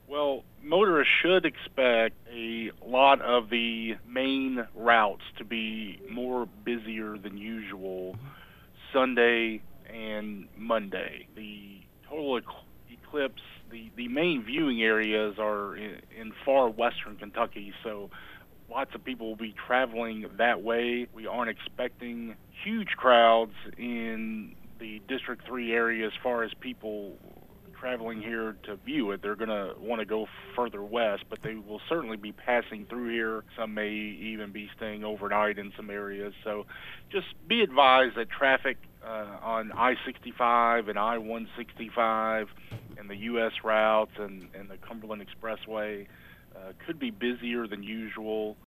Well, motorists should expect a lot of the main routes to be more busier than usual Sunday and Monday. The total eclipse, the main viewing areas are in far western Kentucky, so lots of people will be traveling that way. We aren't expecting huge crowds in the District 3 area as far as people traveling here to view it. They're going to want to go further west, but they will certainly be passing through here. Some may even be staying overnight in some areas. So just be advised that traffic on I-65 and I-165 and the U.S. routes and the Cumberland Expressway could be busier than usual.